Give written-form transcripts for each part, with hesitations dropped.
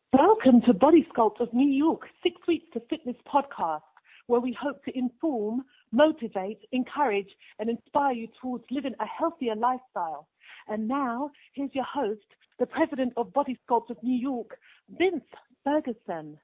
Welcome to Body Sculpt of New York, 6 Weeks to Fitness podcast, where we hope to inform, motivate, encourage, and inspire you towards living a healthier lifestyle. And now, here's your host, the president of Body Sculpt of New York, Vince Ferguson.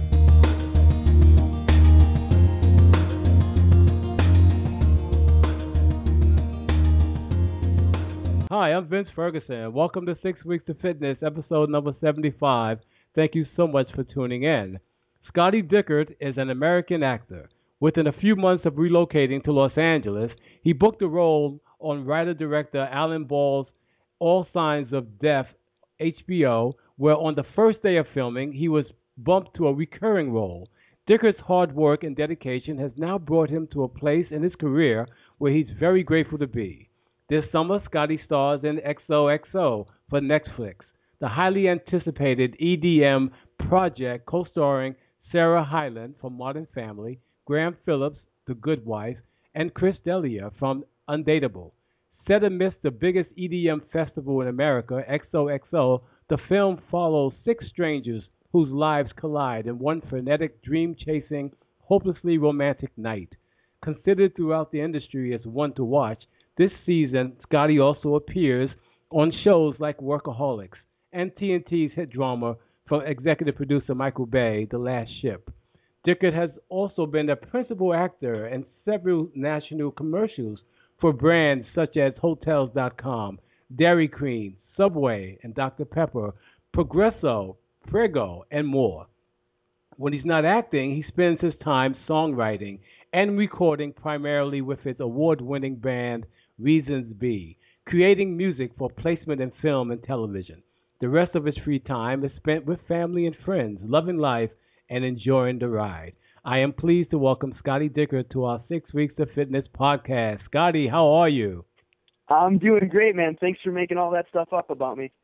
Hi, I'm Vince Ferguson. Welcome to 6 Weeks to Fitness, episode number 75. Thank you so much for tuning in. Scotty Dickert is an American actor. Within a few months of relocating to Los Angeles, he booked a role on writer-director Alan Ball's All Signs of Death, HBO, where on the first day of filming, he was bumped to a recurring role. Dickert's hard work and dedication has now brought him to a place in his career where he's very grateful to be. This summer, Scotty stars in XOXO for Netflix, the highly anticipated EDM project co-starring Sarah Hyland from Modern Family, Graham Phillips, The Good Wife, and Chris D'Elia from Undateable. Set amidst the biggest EDM festival in America, XOXO, the film follows six strangers whose lives collide in one frenetic, dream-chasing, hopelessly romantic night. Considered throughout the industry as one to watch, this season, Scotty also appears on shows like Workaholics and TNT's hit drama from executive producer Michael Bay, The Last Ship. Dickert has also been a principal actor in several national commercials for brands such as Hotels.com, Dairy Queen, Subway, and Dr. Pepper, Progresso, Prego, and more. When he's not acting, he spends his time songwriting and recording primarily with his award winning band Reasons Be, creating music for placement in film and television. The rest of his free time is spent with family and friends, loving life and enjoying the ride. I am pleased to welcome Scotty Dickert to our 6 Weeks to Fitness podcast. Scotty, how are you? I'm doing great, man. Thanks for making all that stuff up about me.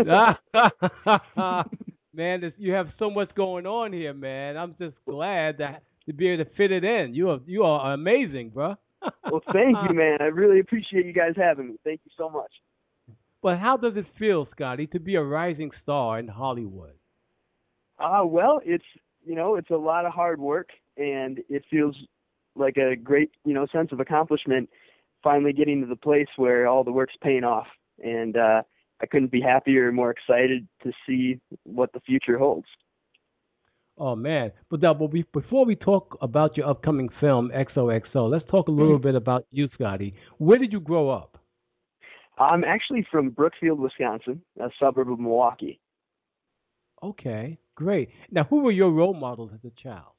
Man, you have so much going on here, man. I'm just glad to be able to fit it in. You are amazing, bro. Well, thank you, man. I really appreciate you guys having me. Thank you so much. But how does it feel, Scotty, to be a rising star in Hollywood? Well, it's a lot of hard work, and it feels like a great, sense of accomplishment finally getting to the place where all the work's paying off. And I couldn't be happier or more excited to see what the future holds. Oh, man. But before we talk about your upcoming film, XOXO, let's talk a little bit about you, Scotty. Where did you grow up? I'm actually from Brookfield, Wisconsin, a suburb of Milwaukee. Okay, great. Now, who were your role models as a child?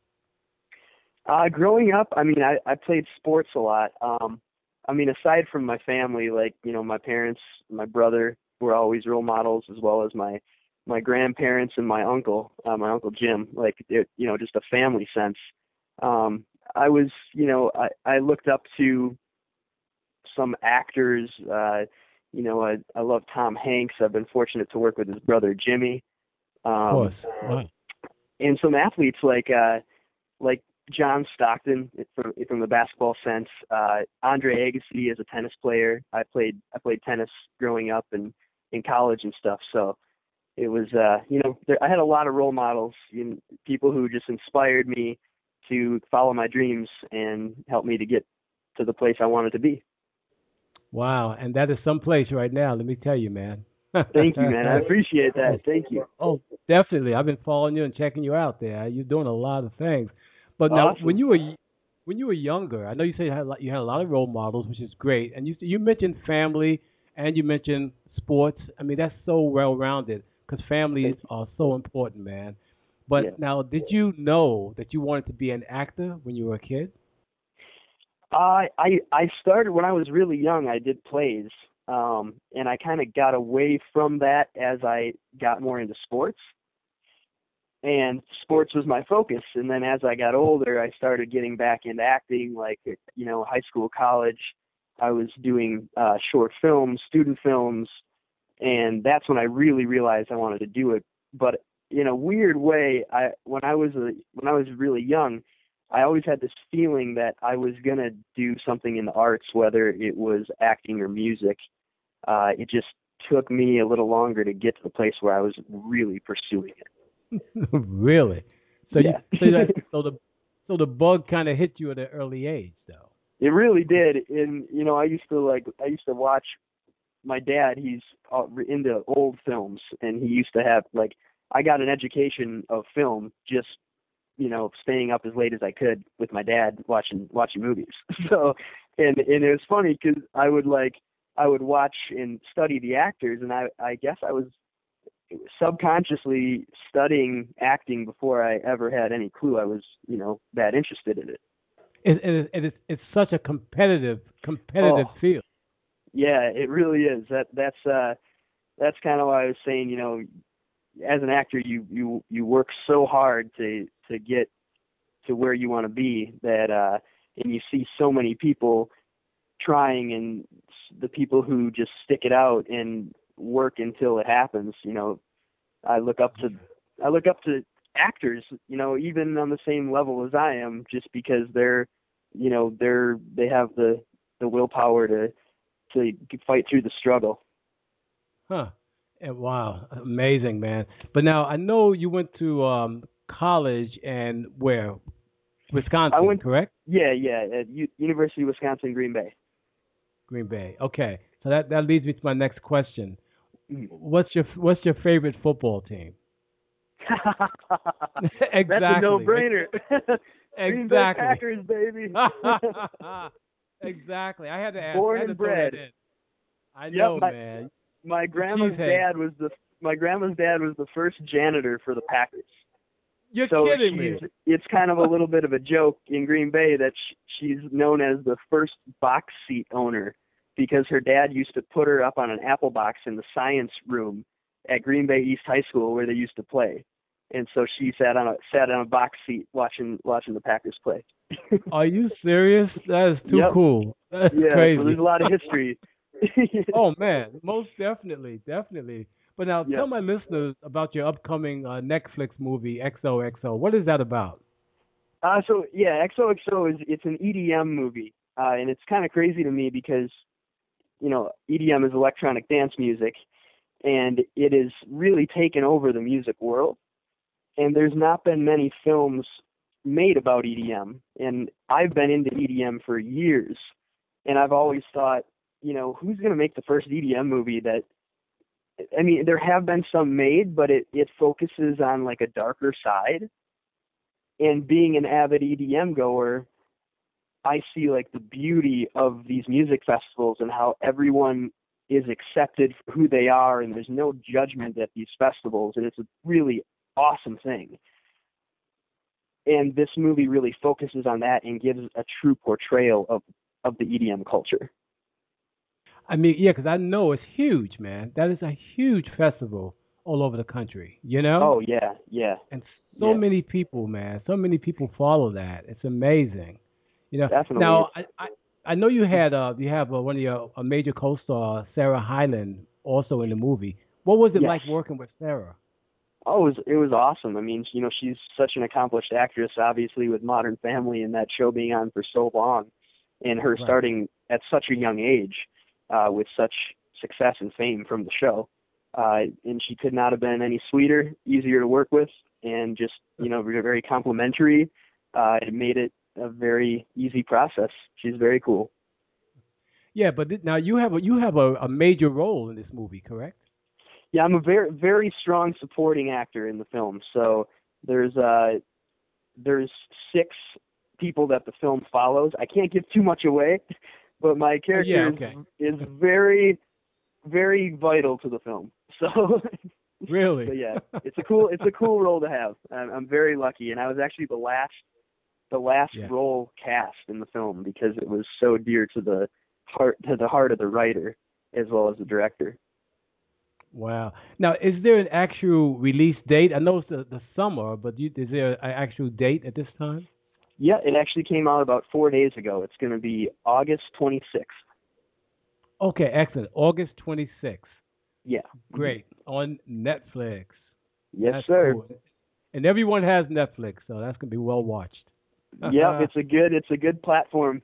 Growing up, I played sports a lot. Aside from my family, my parents, my brother were always role models, as well as my grandparents and my uncle Jim, just a family sense. I looked up to some actors. I love Tom Hanks. I've been fortunate to work with his brother Jimmy. Of course. Wow. And some athletes like John Stockton from the basketball sense. Andre Agassi as a tennis player. I played tennis growing up and in college and stuff. So it was I had a lot of role models, people who just inspired me to follow my dreams and help me to get to the place I wanted to be. Wow, and that is someplace right now, let me tell you, man. Thank you, man. I appreciate that. Thank you. Oh, definitely. I've been following you and checking you out there. You're doing a lot of things. But now, Awesome. when you were younger, I know you said you had a lot of role models, which is great. And you mentioned family and you mentioned sports. I mean, that's so well rounded because families are so important, man. But Yeah. now, did you know that you wanted to be an actor when you were a kid? I started when I was really young. I did plays, and I kind of got away from that as I got more into sports. And sports was my focus. And then as I got older, I started getting back into acting, high school, college. I was doing short films, student films, and that's when I really realized I wanted to do it. But in a weird way, when I was really young, I always had this feeling that I was gonna do something in the arts, whether it was acting or music. It just took me a little longer to get to the place where I was really pursuing it. Really? So you Yeah. so that so the bug kind of hit you at an early age, though. It really did. And I used to watch my dad. He's into old films, and he used to have like I got an education of film just staying up as late as I could with my dad watching movies. So and it was funny because I would watch and study the actors, and I guess I was subconsciously studying acting before I ever had any clue I was that interested in it. It's such a competitive Oh field. yeah, it really is. That's kind of why I was saying, as an actor, you work so hard to get to where you want to be that and you see so many people trying, and the people who just stick it out and work until it happens. I look up to I look up to actors, even on the same level as I am, just because they have the willpower to fight through the struggle. Huh. And wow, amazing, man. But now I know you went to college and where? I Wisconsin, went, correct? yeah, at University of Wisconsin Green Bay. Green Bay. Okay. So that leads me to my next question. Mm. What's your favorite football team? That's a Exactly. no-brainer. Green Bay Exactly. Packers, baby. Exactly. I had to ask. I Born had to and throw that bred. in. I Yep, know, man. my The grandma's cheesehead. dad was the my grandma's dad was the first janitor for the Packers. You're So kidding me. it's kind of a little bit of a joke in Green Bay that she's known as the first box seat owner because her dad used to put her up on an apple box in the science room at Green Bay East High School where they used to play. And so she sat on a box seat watching the Packers play. Are you serious? That is too Yep. cool. That's Yeah, so there's crazy. a lot of history. Oh man, most definitely, definitely. But now tell Yep. my listeners about your upcoming Netflix movie XOXO. What is that about? So yeah, XOXO it's an EDM movie, and it's kind of crazy to me because EDM is electronic dance music, and it has really taken over the music world. And there's not been many films made about EDM, and I've been into EDM for years, and I've always thought, who's going to make the first EDM movie that I mean, there have been some made, but it focuses on like a darker side. And being an avid EDM goer, I see like the beauty of these music festivals and how everyone is accepted for who they are, and there's no judgment at these festivals, and it's a really awesome thing. And this movie really focuses on that and gives a true portrayal of the EDM culture. I mean, yeah, because I know it's huge, man. That is a huge festival all over the country, you know? Oh yeah, yeah, And so yeah, many people, man. So many people follow that. It's amazing. You know. definitely. Now, I know you have one of your a major co-star Sarah Hyland also in the movie. What was it Yes. like working with Sarah? Oh, it was awesome. I mean, she's such an accomplished actress, obviously with Modern Family and that show being on for so long, and her Right. starting at such a young age with such success and fame from the show. And she could not have been any sweeter, easier to work with, and just very complimentary. It made it a very easy process. She's very cool. Yeah, but now you have a major role in this movie, correct? Yeah, I'm a very very strong supporting actor in the film. So there's there's six people that the film follows. I can't give too much away, but my Oh yeah, character okay. is very very vital to the film. So so Really? yeah, it's a cool role to have. I'm very lucky, and I was actually the last Yeah. role cast in the film because it was so dear to the heart of the writer as well as the director. Wow. Now, is there an actual release date? I know it's the summer, but is there an actual date at this time? Yeah, it actually came out about 4 days ago. It's going to be August 26th. Okay, excellent. August 26th. Yeah. Mhm. Great. On Netflix. Yes, That's sir. cool. And everyone has Netflix, so that's going to be well watched. Yep, it's a good platform.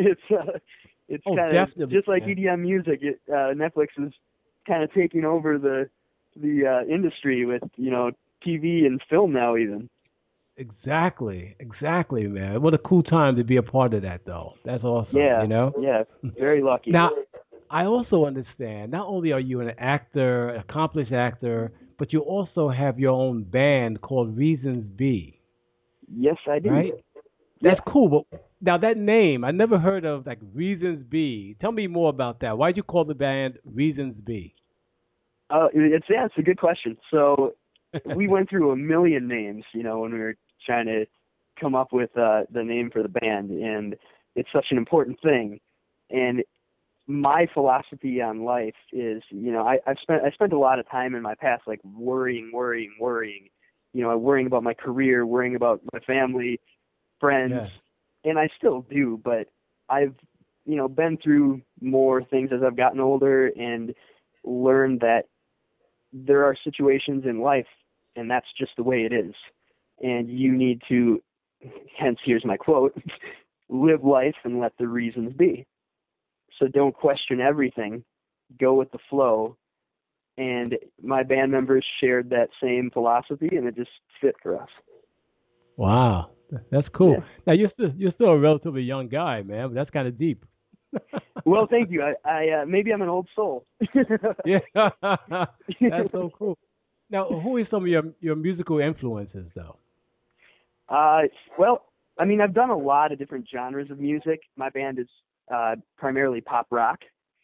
It's Oh, kind of definitely, just like man. EDM music. Netflix is kind of taking over the industry with TV and film now even. Exactly, man. What a cool time to be a part of that, though. That's awesome, Yeah, you know? yeah, very lucky. Now, I also understand not only are you an actor, an accomplished actor, but you also have your own band called Reasons B, Yes, I do. right? Yeah. That's cool. But now that name, I never heard of like Reasons B. Tell me more about that. Why'd you call the band Reasons B? It's a good question. So we went through a million names, when we were trying to come up with the name for the band, and it's such an important thing. And my philosophy on life is, I spent a lot of time in my past like worrying, worrying about my career, worrying about my family, friends, Yeah. and I still do, but I've been through more things as I've gotten older and learned that there are situations in life, and that's just the way it is. And you need to, hence here's my quote, live life and let the reasons be. So don't question everything, go with the flow. And my band members shared that same philosophy, and it just fit for us. Wow, that's cool. Yeah. Now you're still a relatively young guy, man, but that's kind of deep. Well, thank you. I maybe I'm an old soul. Yeah, that's so cool. Now, who is some of your musical influences, though? Uh, well, I mean, I've done a lot of different genres of music. My band is primarily pop rock.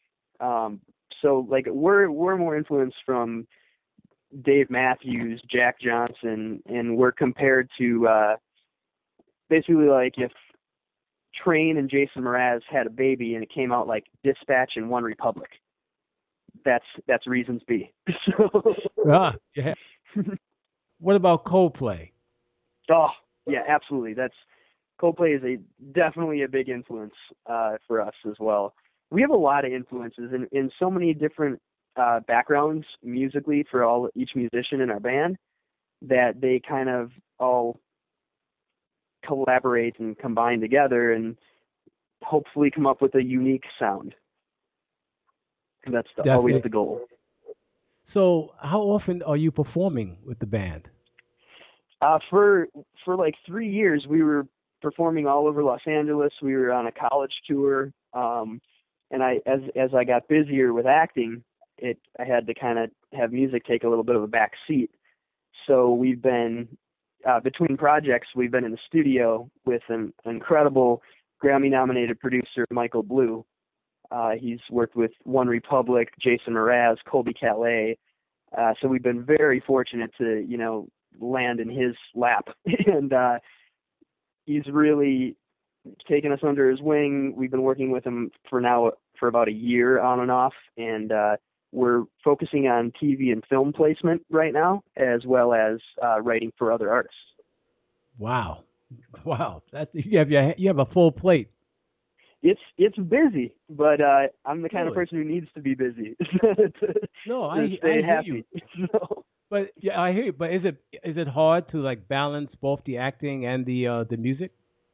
So like we're more influenced from Dave Matthews, Jack Johnson, and we're compared to basically like if Train and Jason Mraz had a baby and it came out like Dispatch and One Republic. That's Reasons B. So, Yeah. What about Coldplay? oh yeah, absolutely. That's Coldplay is definitely a big influence for us as well. We have a lot of influences in so many different backgrounds musically for each musician in our band that they kind of all collaborate and combine together and hopefully come up with a unique sound. And that's always Definitely. the goal. So, how often are you performing with the band? For like 3 years, we were performing all over Los Angeles. We were on a college tour, and as I got busier with acting, I had to kind of have music take a little bit of a back seat. So we've been between projects, we've been in the studio with an incredible Grammy-nominated producer, Michael Blue. He's worked with One Republic, Jason Mraz, Colby Calais. So we've been very fortunate to, land in his lap. And he's really taken us under his wing. We've been working with him for about a year on and off. And we're focusing on TV and film placement right now, as well as writing for other artists. Wow, you have a full plate. It's busy, but I'm the kind of Really? person who needs to be busy No, to I stay hear you. happy. So, But yeah, I hear you. But is it hard to like balance both the acting and the music?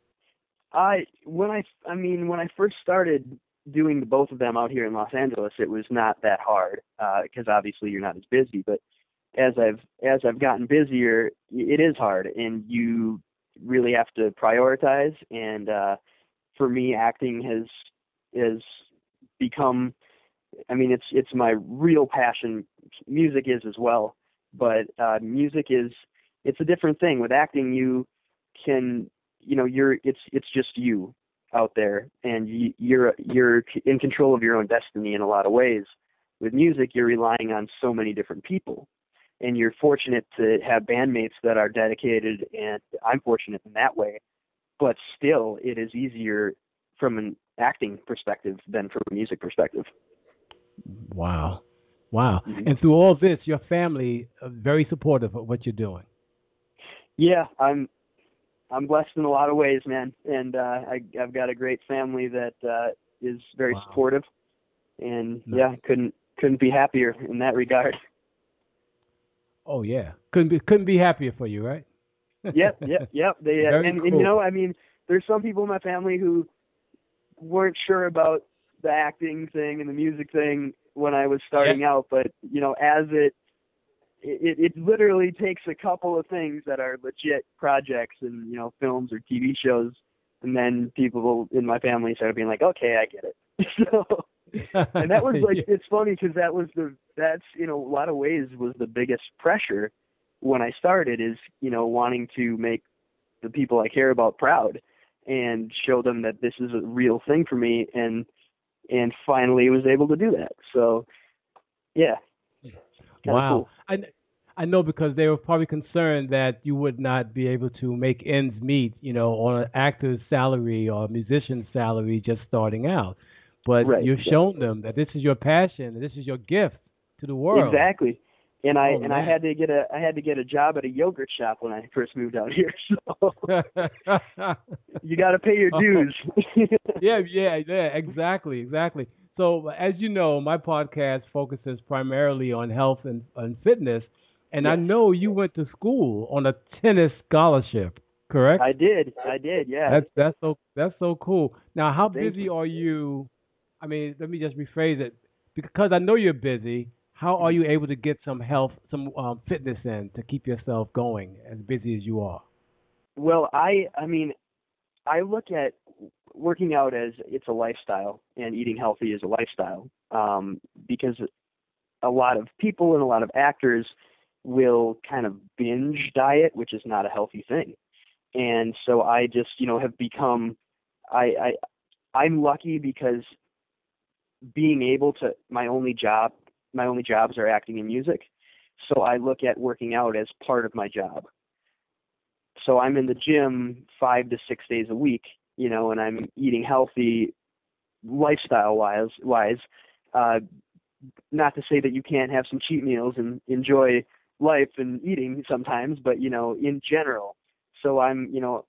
when I first started doing both of them out here in Los Angeles, it was not that hard because obviously you're not as busy. But as I've gotten busier, it is hard, and you really have to prioritize. And for me, acting has become. I mean, it's my real passion. Music is as well, but music it's a different thing. With acting, you can it's just you out there, and you're in control of your own destiny in a lot of ways. With music, you're relying on so many different people, and you're fortunate to have bandmates that are dedicated, and I'm fortunate in that way. But still, it is easier from an acting perspective than from a music perspective. Wow, wow. Mhm. And through all this, your family very supportive of what you're doing. Yeah, I'm blessed in a lot of ways, man, and I've got a great family that is very Wow. supportive, and No. yeah, couldn't be happier in that regard. Oh yeah, couldn't be happier for you, right? Yep. They Very and cool. I mean, there's some people in my family who weren't sure about the acting thing and the music thing when I was Yeah. starting out, but it literally takes a couple of things that are legit projects and, films or TV shows, and then people in my family started being like, okay, I get it. So, and that was like, it's funny because that's in a lot of ways was the biggest pressure when I started is, wanting to make the people I care about proud and show them that this is a real thing for me. And finally was able to do that. So yeah. Wow. Cool. I know because they were probably concerned that you would not be able to make ends meet, on an actor's salary or a musician's salary just starting out. But Right. you've shown them that this is your passion, this is your gift to the world. Exactly. And I man. had to get a job at a yogurt shop when I first moved out here. So you got to pay your dues. yeah, exactly. So, as you know, my podcast focuses primarily on health and fitness, and I Yes. know you went to school on a tennis scholarship, correct? I did, yeah. That's so cool. Now, how Thank busy you. are you? I mean, let me just rephrase it because I know you're busy. How are you able to get some fitness in to keep yourself going as busy as you are? Well, I mean, I look at working out as it's a lifestyle and eating healthy is a lifestyle, because a lot of people and a lot of actors will kind of binge diet, which is not a healthy thing. And so I just, have become, I'm lucky because being able to, my only jobs are acting and music. So I look at working out as part of my job. So I'm in the gym 5 to 6 days a week, and I'm eating healthy lifestyle wise. Not to say that you can't have some cheat meals and enjoy life and eating sometimes, but in general. So I'm,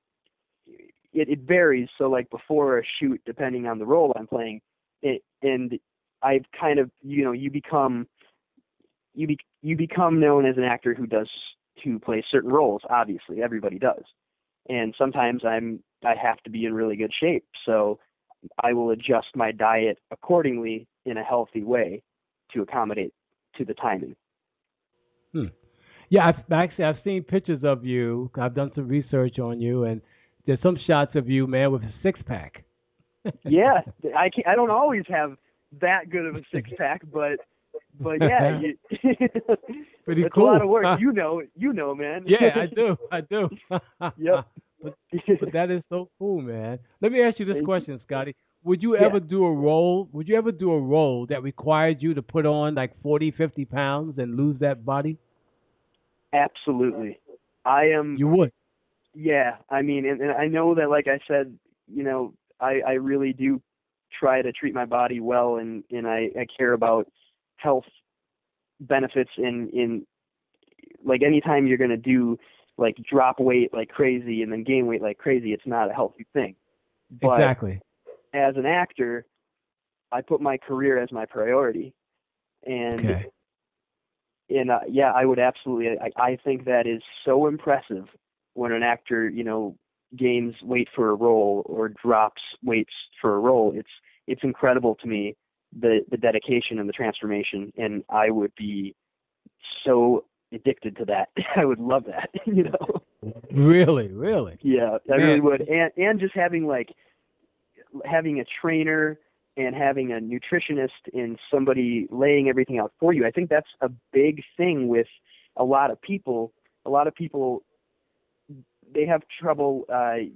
it varies. So like before a shoot, depending on the role I'm playing, and I've kind of, you become known as an actor who plays certain roles. Obviously, everybody does, and sometimes I have to be in really good shape. So I will adjust my diet accordingly in a healthy way to accommodate to the timing. Yeah, I've seen pictures of you. I've done some research on you, and there's some shots of you, man, with a six pack. Yeah, I don't always have that good of a six pack, but yeah, pretty it's cool. a lot of work. You know, man. Yeah, I do. Yep. But that is so cool, man. Let me ask you this Thank you. question, Scotty. Would you Yeah, ever do a role? Would you ever do a role that required you to put on like 40, 50 pounds and lose that body? absolutely. I am. You would. Yeah, I mean, and I know that, like I said, I really do try to treat my body well, and I care about health benefits in like anytime you're going to do like drop weight like crazy and then gain weight like crazy, it's not a healthy thing. But Exactly. as an actor, I put my career as my priority, and Okay. yeah, I would absolutely. I think that is so impressive when an actor, gains weight for a role or drops weights for a role. It's incredible to me the dedication and the transformation, and I would be so addicted to that. I would love that. Really, really. Yeah, I Man, really would. And just having a trainer and having a nutritionist and somebody laying everything out for you. I think that's a big thing with a lot of people. A lot of people, they have trouble,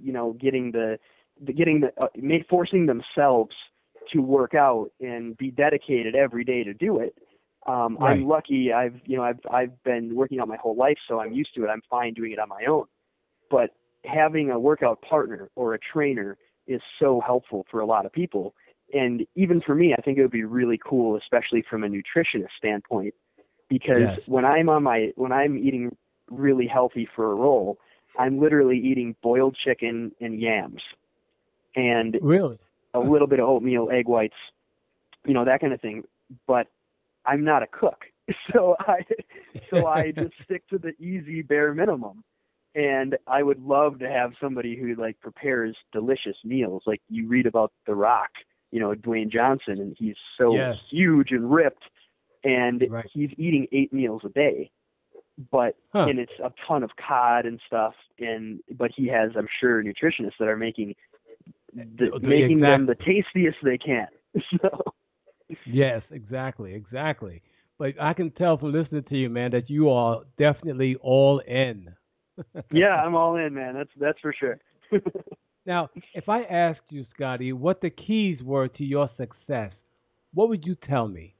forcing themselves to work out and be dedicated every day to do it. right. I'm lucky. I've been working out my whole life, so I'm used to it. I'm fine doing it on my own. But having a workout partner or a trainer is so helpful for a lot of people. And even for me, I think it would be really cool, especially from a nutritionist standpoint, because Yes. when I'm eating really healthy for a role, I'm literally eating boiled chicken and yams and Really. a little bit of oatmeal, egg whites, that kind of thing. But I'm not a cook, so I just stick to the easy bare minimum. And I would love to have somebody who like prepares delicious meals. Like you read about The Rock, Dwayne Johnson, and he's so Yes. huge and ripped, and Right. he's eating 8 meals a day. but Huh. and it's a ton of cod and stuff. But he has, I'm sure, nutritionists that are making them the tastiest they can. So. Yes, exactly. But I can tell from listening to you, man, that you are definitely all in. Yeah, I'm all in, man. That's for sure. Now, if I asked you, Scotty, what the keys were to your success, what would you tell me?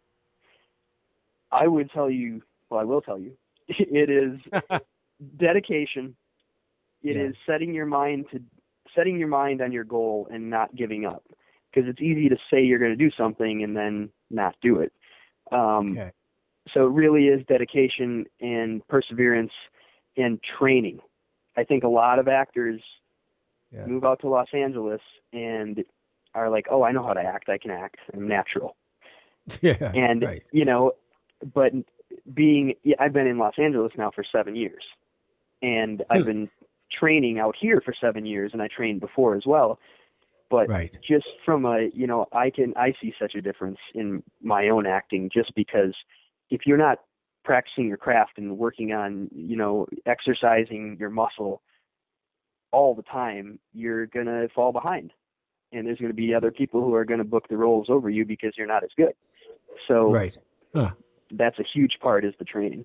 I would tell you. Well, I will tell you. It is dedication. It is setting your mind on your goal and not giving up. Because it's easy to say you're going to do something and then not do it. Okay. So it really is dedication and perseverance and training. I think a lot of actors move out to Los Angeles and are like, oh, I know how to act. I can act. I'm natural. Yeah. And, right. But I've been in Los Angeles now for 7 years. And I've been training out here for 7 years, and I trained before as well. But just from I see such a difference in my own acting just because if you're not practicing your craft and working on, exercising your muscle all the time, you're going to fall behind. And there's going to be other people who are going to book the roles over you because you're not as good. So that's a huge part is the training.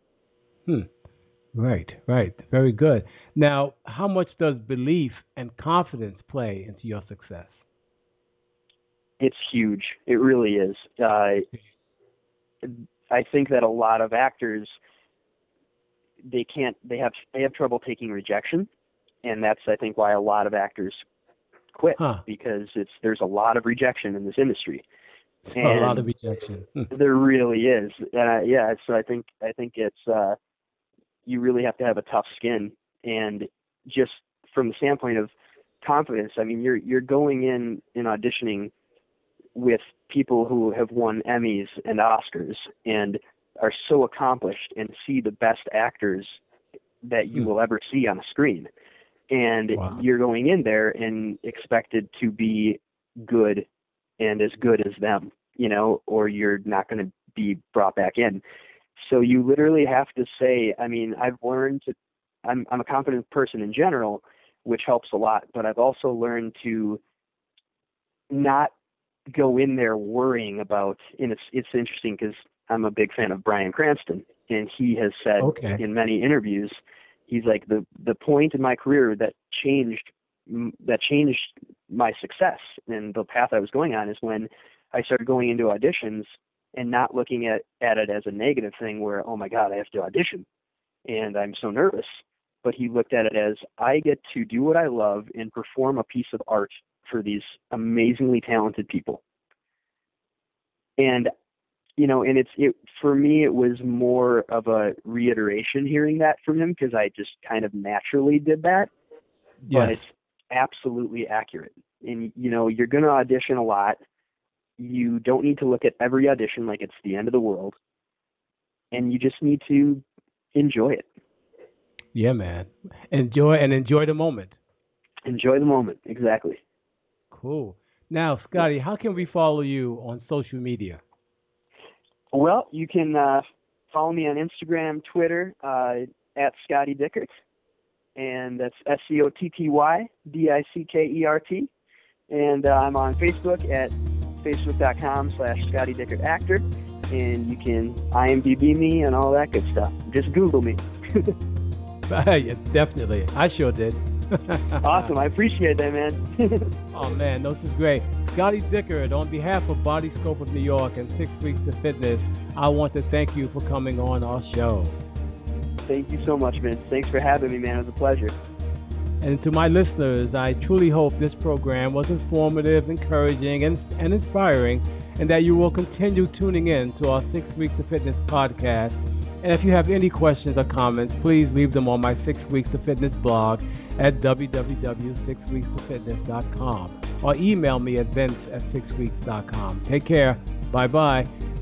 Right. Very good. Now, how much does belief and confidence play into your success? It's huge. It really is. I think that a lot of actors, they have trouble taking rejection, and that's, I think, why a lot of actors quit because there's a lot of rejection in this industry. And a lot of rejection. There really is. So I think it's you really have to have a tough skin, and just from the standpoint of confidence, I mean, you're going in auditioning with people who have won Emmys and Oscars and are so accomplished and see the best actors that you will ever see on a screen. And you're going in there and expected to be good and as good as them, or you're not going to be brought back in. So you literally have to say, I mean, I've learned I'm a confident person in general, which helps a lot, but I've also learned to not go in there worrying about, and it's interesting because I'm a big fan of Bryan Cranston, and he has said in many interviews, he's like, the point in my career that changed my success and the path I was going on is when I started going into auditions and not looking at it as a negative thing where, oh my God, I have to audition and I'm so nervous. But he looked at it as, I get to do what I love and perform a piece of art for these amazingly talented people. And, for me, it was more of a reiteration hearing that from him because I just kind of naturally did that. But it's absolutely accurate. And, you're going to audition a lot. You don't need to look at every audition like it's the end of the world. And you just need to enjoy it. Yeah, man. Enjoy the moment. Enjoy the moment, exactly. Cool. Now, Scotty, how can we follow you on social media? Well, you can follow me on Instagram, Twitter, at Scotty Dickert. And that's SCOTTYDICKERT. And I'm on Facebook at facebook.com/Scotty Dickert Actor. And you can IMDb me and all that good stuff. Just Google me. Yeah, definitely. I sure did. Awesome. I appreciate that, man. Oh, man. This is great. Scotty Dickert, on behalf of Body Scope of New York and 6 Weeks to Fitness, I want to thank you for coming on our show. Thank you so much, Vince. Thanks for having me, man. It was a pleasure. And to my listeners, I truly hope this program was informative, encouraging, and inspiring, and that you will continue tuning in to our 6 Weeks to Fitness podcast. And if you have any questions or comments, please leave them on my 6 Weeks to Fitness blog at www.6weekstofitness.com or email me at vince@6weeks.com. Take care. Bye-bye.